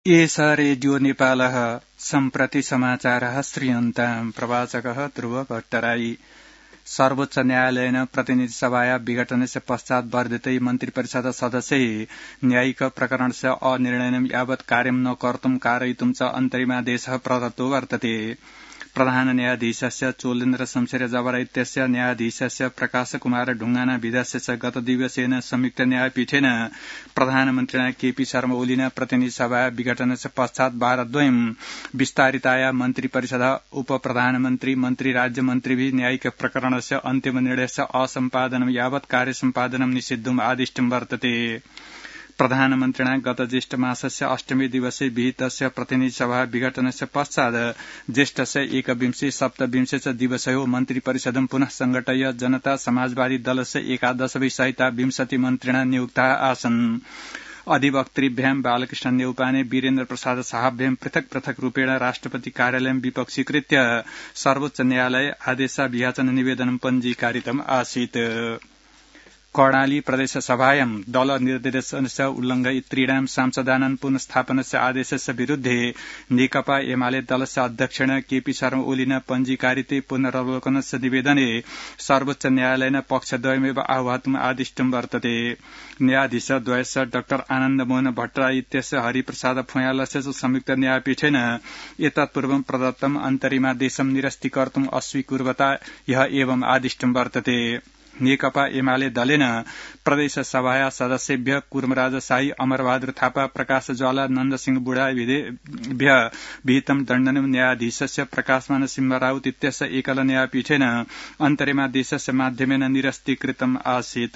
एष रेडियो नेपालः सम्प्रति समाचारः श्रूयन्ताम् प्रवाचकः ध्रुव भट्टराई। सर्वोच्च न्यायालयेन प्रतिनिधि सभाया विघटनस्य पश्चात् वर्धितै मन्त्रिपरिषद सदस्यै न्यायिक प्रकरणस्य अनिर्णयनं यावत् कार्यं न कर्तुं कारयितुं च अन्तरिमादेशः प्रदत्तो वर्तते। प्रधान न्यायाधीशस्य चोलेन्द्र शमशेर जबरा इत्यस्य न्यायाधीशस्य प्रकाशकुमार ढुङ्गाना विधस्य च गत दिवसेन संयुक्त न्यायपीठेन प्रधानमन्त्रिणा केपी शर्मा ओलिना प्रतिनिधि सभा विघटनस्य पश्चात् वारद्वयं विस्तारिताया मन्त्रिपरिषद उपप्रधानमन्त्री मन्त्री राज्यमन्त्रिभिः न्यायिक प्रकरणस्य अन्तिम निर्णयस्य असम्पादनं यावत् कार्यसम्पादनं निषिद्धुम् आदिष्टं वर्तते। प्रधानमन्त्रिणा गत ज्येष्ठ मासस्य अष्टमी दिवसे विहितस्य प्रतिनिधि सभा विघटनस्य पश्चात् ज्येष्ठस्य एकविंशे सप्तविंशे च दिवसयो मन्त्रिपरिषदं पुनः संघटय जनता समाजवादी दलस्य एकादशभिः सहिता 20 मन्त्रिणा नियुक्ताः आसन्। अधिवक्तृभ्यां बालकृष्ण नेउपाने वीरेन्द्र प्रसाद साहभ्यां पृथक पृथक रूपेण राष्ट्रपति कार्यालयं विपक्षीकृत्य सर्वोच्च न्यायालय आदेशाभियाचन निवेदनं पञ्जीकारितम् आसीत्। कर्णाली प्रदेश सभायां दल निर्देशनस्य उल्लङ्घयितॄणां सांसदानां पुनस्थापनस्य आदेशस्य विरुद्धे नेकपा एमाले दलस्य अध्यक्षेण केपी शर्मा ओलिना पञ्जीकारिते पुनरवलोकनस्य निवेदने सर्वोच्च न्यायालयेन पक्षद्वयमेव आह्वातुम् आदिष्टं वर्तते। न्यायाधीशद्वयस्य डाक्टर आनन्दमोहन भट्टराई इत्यस्य हरिप्रसाद फुयालस्य च संयुक्त न्यायपीठेन एतत्पूर्वं प्रदत्तम् अन्तरिमादेशं निरस्तीकर्तुम् अस्वीकुर्वता यः एवम् आदिष्टं वर्तते। नेकपा एमाले दलेन प्रदेश सभाया सदस्येभ्य कुर्मराज शाही अमरबहादुर थापा प्रकाश ज्वाला नन्दसिंह बुढा विहितं दण्डनं न्यायाधीशस्य प्रकाशमान सिंह राउत इत्यस्य एकल न्यायपीठेन अन्तरिमादेशस्य माध्यमेन निरस्तीकृतम् आसीत्।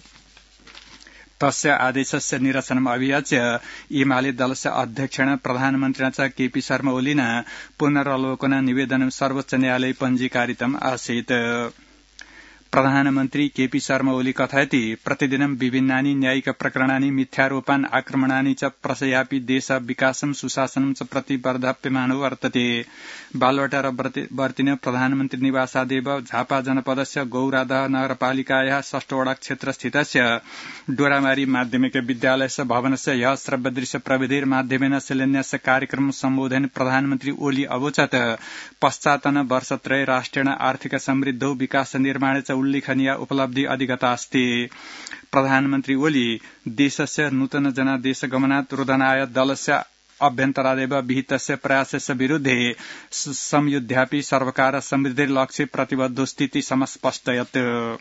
तस्य आदेशस्य निरसनम् अभियाच्य एमाले दलस्य अध्यक्षेण प्रधानमन्त्रिणा च केपी शर्मा ओलिना पुनरवलोकन निवेदनं सर्वोच्च न्यायालये पञ्जीकारितम् आसीत्। प्रधानमन्त्री केपी शर्मा ओली कथयति प्रतिदिनं विभिन्नानि न्यायिक प्रकरणानि मिथ्यारोपान् आक्रमणानि च प्रशयापि देश विकासं सुशासनं च प्रति वर्धाप्यमानो वर्तते। बालवाटार वर्तिन प्रधानमन्त्री निवासादेव झापा जनपदस्य गौरादह नगरपालिकायाः 6 वडा क्षेत्रस्थितस्य डोरामारी माध्यमिक विद्यालयस्य भवनस्य ह्यः श्रव्यदृश्य प्रविधिर्माध्यमेन शिलान्यास कार्यक्रम सम्बोधन प्रधानमन्त्री ओली अवोचत् पश्चातन वर्षत्रये राष्ट्रेण आर्थिक समृद्धौ विकास निर्माणे च उल्लेखनीय उपलब्धि अधिगता अस्ति। प्रधानमन्त्री ओली देशस्य नूतन जनादेश गमनात् रोधनाय दलस्य अभ्यन्तरादेव विहितस्य प्रयासस्य विरुद्धे संयुध्यापि सर्वकार समृद्धिर्लक्ष्ये प्रतिबद्धोस्तीति समस्पष्टयत्।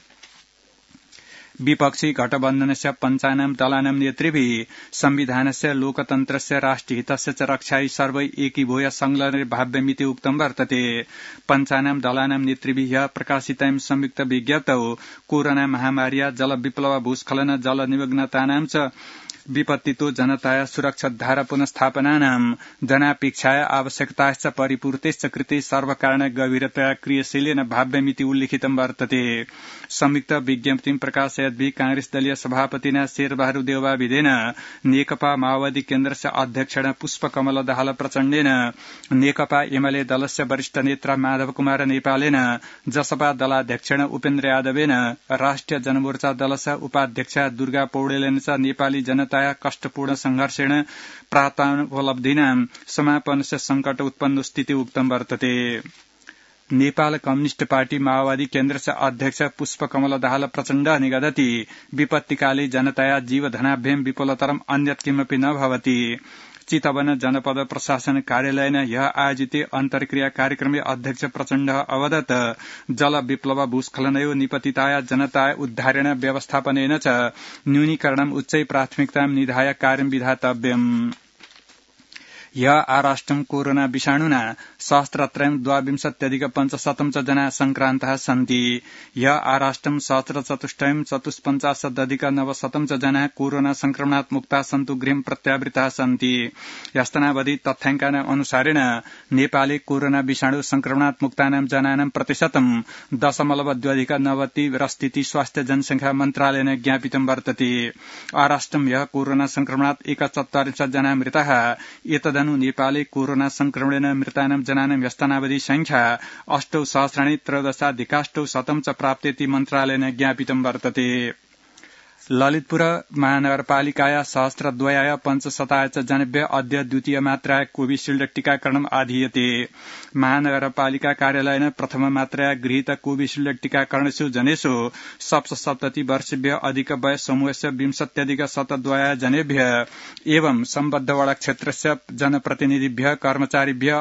विपक्षी गठबन्धनस्य पञ्चानां दलानां नेतृभिः संविधानस्य लोकतन्त्रस्य राष्ट्रहितस्य च रक्षायै सर्वै एकीभूय संलग्नैर्भाव्यमिति उक्तं वर्तते। पञ्चानां दलानां नेतृभिः ह्यः प्रकाशितायां संयुक्त विज्ञप्तौ कोरोना महामार्या जल विप्लव भूस्खलन जल निमग्नतानां च विपत्तितो जनताया सुरक्षाधारा पुनस्थापनानां जनापेक्षाया आवश्यकताश्च परिपूर्तेश्च कृते सर्वकारेण गभीरतया क्रियाशीलेन भाव्यमिति उल्लिखितं वर्तते। संयुक्त विज्ञप्तिं प्रकाशयद्भिः कांग्रेस दलीय सभापतिना शेरबहादुर देउवाविदेन नेकपा माओवादी केन्द्रस्य अध्यक्षेण पुष्पकमल दाहाल प्रचण्डेन नेकपा एमाले दलस्य वरिष्ठ नेता माधव कुमार नेपालेन जसपा दलाध्यक्षेण उपेन्द्र यादवेन राष्ट्रिय जनमोर्चा दलस्य उपाध्यक्ष दुर्गा पौडेलेन च नेपाली जनता कष्टपूर्ण संघर्षेण प्राप्तानुपलब्धीनां समापनस्य संकट उत्पन्न स्थिति उक्तं वर्तते। नेपाल कम्युनिस्ट पार्टी माओवादी केन्द्रस्य अध्यक्ष पुष्पकमल दाहाल प्रचण्ड निगदति विपत्तिकाले जनताया जीवधनाभ्यां विपुलतरम् अन्यत् किमपि न भवति। चितवन जनपद प्रशासन कार्यालयेन ह्यः आयोजिते अन्तर्क्रिया कार्यक्रमे अध्यक्ष प्रचण्ड अवदत् जल विप्लव भूस्खलनयो निपतिताया जनताया उद्धारेण व्यवस्थापनेन च न्यूनीकरणम् उच्चै प्राथमिकतां निधाय कार्यं विधातव्यम्। ह्यः आराष्ट्रं कोरोना विषाणुना सहस्रत्रयं 22,500 च जना संक्रान्ताः सन्ति। ह्यः आराष्ट्रं सहस्रचतुष्टयं 54,900 च जना कोरोना संक्रमणात् मुक्ताः सन्तु गृहं प्रत्यावृताः सन्ति। ह्यस्तनावधि तथ्याङ्कानां अनुसारेण नेपाले कोरोना विषाणु संक्रमणात् मुक्तानां जनानां प्रतिशतं 0.2 रस्तीति स्वास्थ्य जनसंख्या मन्त्रालयेन ज्ञापितं वर्तते। आराष्ट्रं ह्यः कोरोना संक्रमणात् 41 जना मृताः। एतदनु नेपाले कोरोना संक्रमणेन मृतानां जनानां व्यस्तनावधि संख्या 8,000,000 च प्राप्तेति मन्त्रालयेन ज्ञापितं वर्तते। ललितपुर महानगरपालिकाया सहस्रद्वयाय पञ्चशताय च जनेभ्य अद्य द्वितीय मात्राय कोविशील्ड टीकाकरणम् आधीयते। महानगरपालिका कार्यालयेन प्रथम मात्राय गृहीत कोविशील्ड टीकाकरणेषु जनेषु सप्तसप्तति वर्षेभ्य अधिक वय समूहस्य 20+ जनेभ्य एवं सम्बद्ध वडा क्षेत्रस्य जनप्रतिनिधिभ्य कर्मचारिभ्य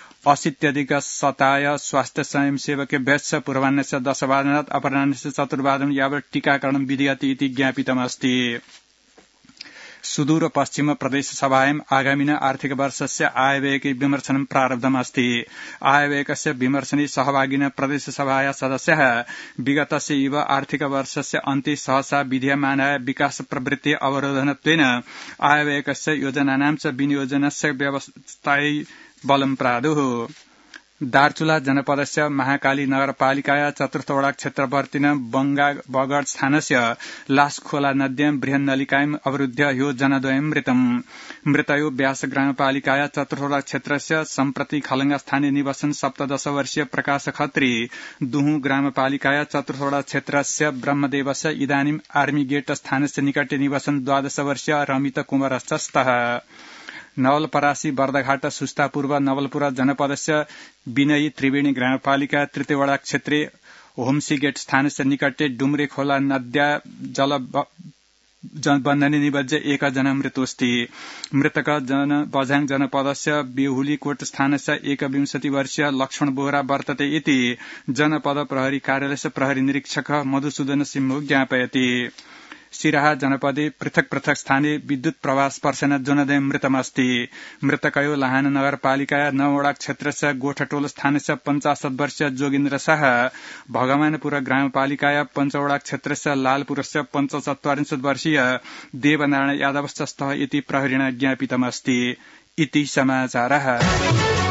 80+ स्वास्थ्य स्वयंसेवकेभ्यश्च पूर्वाह्नस्य 10 अपराह्नस्य 4 यावत् टीकाकरणं विधीयते इति ज्ञापितमस्ति। सुदूर पश्चिम प्रदेश सभायाम् आगामिन आर्थिक वर्षस्य आयव्ययके विमर्शनं प्रारब्धमस्ति। आयव्ययकस्य विमर्शने सहभागिन प्रदेश सभाया सदस्यः विगतस्य इव आर्थिक वर्षस्य अन्ते सहसा विधीयमानाय विकास प्रवृत्ति अवरोधनत्वेन आयव्ययकस्य योजनानां च विनियोजनस्य व्यवस्थायै बलं प्रादुः। दार्चुला जनपदस्य महाकाली नगरपालिकाया चतुर्थवडा क्षेत्रवर्तिन बगड स्थानस्य लासखोला नद्यां बृहन्नलिकायाम् अवरुद्ध्य ह्यो जनद्वयं मृतम्। मृतयो व्यास ग्रामपालिकाया चतुर्थवडा क्षेत्रस्य सम्प्रति खलंगा स्थाने निवसन 17 वर्षीय प्रकाश खत्री, दुहु ग्रामपालिकाया चतुर्थवडा क्षेत्रस्य ब्रह्मदेवस्य इदानीम् आर्मी गेट स्थानस्य निकटे निवसन 12 वर्षीय रमित कुमारश्च स्तः। नवलपरासी बर्दघाट सुस्ता पूर्व नवलपुर जनपदस्य विनयी त्रिवेणी ग्रामपालिका तृतीयवडा क्षेत्रे होम्सी गेट स्थानस्य निकटे डुम्रे खोला नद्या जलबन्धने निबज्य 1 जना मृतोऽस्ति। मृतक बझाङ जनपदस्य बेहुलीकोट स्थानस्य 21 वर्षीय लक्ष्मण बोहरा वर्तते इति जनपद प्रहरी कार्यालयस्य प्रहरी निरीक्षक मधुसूदन सिंह ज्ञापयति। सिराहा जनपदे पृथक पृथक स्थाने विद्युत प्रवाह स्पर्शेन जनद्वयं मृतमस्ति। मृतकयो लाहाना नगरपालिकाया 9वडा क्षेत्रस्य गोठटोल स्थानस्य 50 वर्षीय जोगेन्द्र शाह, भगवानपुर ग्रामपालिकाया 5वडा क्षेत्रस्य लालपुरस्य 45 वर्षीय देवनारायण यादवश्च स्तः इति प्रहरिणा ज्ञापितमस्ति। इति समाचारः।